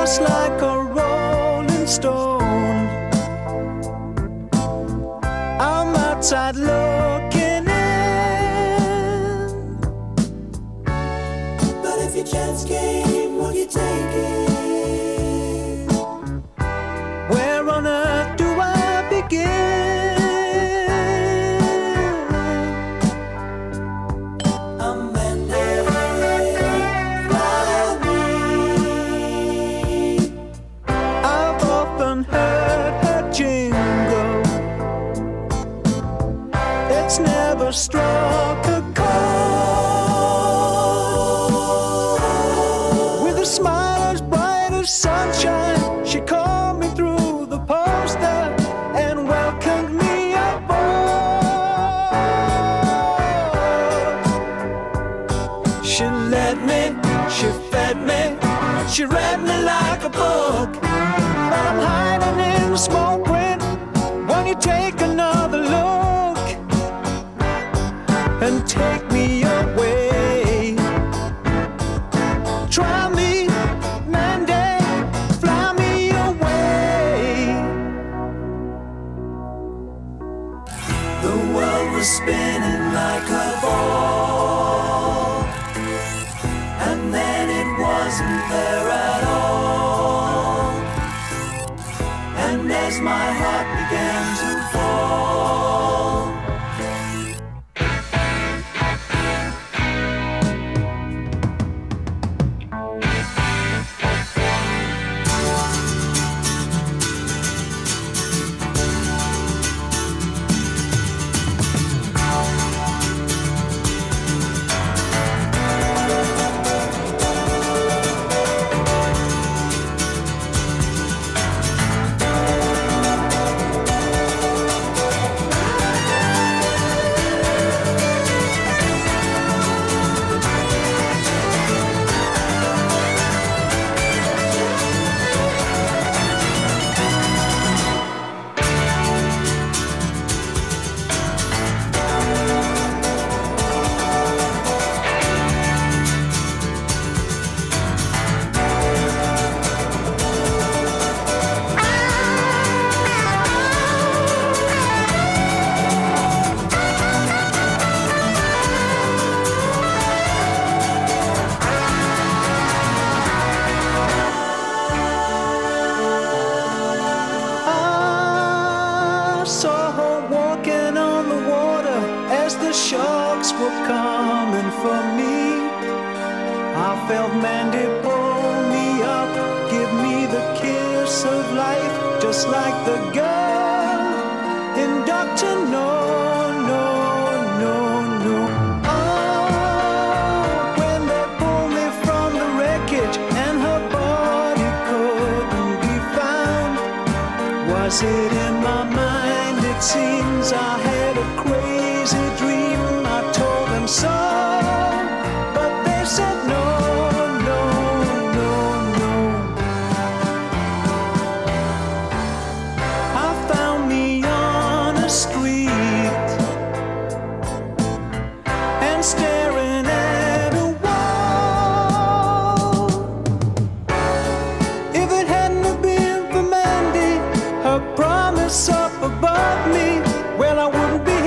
just like a rolling stone. I'm outside looking in, but if your chance came, would you take it? Where on earth do I begin? Never struck a chord. With a smile as bright as sunshine, she called me through the poster and welcomed me aboard. She led me, she fed me, she read me like a book. But I'm hiding in the small print. Won't you take another look and take me away? Try me, Mandy, fly me away. The world was spinning like a ball, and then it wasn't there at all. And as my heart began to fall, saw her walking on the water as the sharks were coming for me. I felt Mandy pull me up, give me the kiss of life, just like the girl in Dr. No, no, no, no. Oh, when they pulled me from the wreckage and her body couldn't be found, was it in my mind? It seems I had a crazy dream. I told them so, but they said no, no, no, no. I found me on a street and staring at a wall. If it hadn't have been for Mandy, her promise up above me, well, I wouldn't be